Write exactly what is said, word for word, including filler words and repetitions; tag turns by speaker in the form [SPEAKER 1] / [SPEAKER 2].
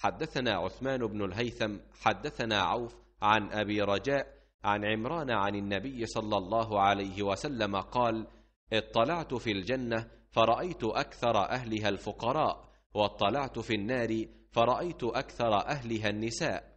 [SPEAKER 1] حدثنا عثمان بن الهيثم حدثنا عوف عن أبي رجاء عن عمران عن النبي صلى الله عليه وسلم قال: اطلعت في الجنة فرأيت أكثر أهلها الفقراء، واطلعت في النار فرأيت أكثر أهلها النساء.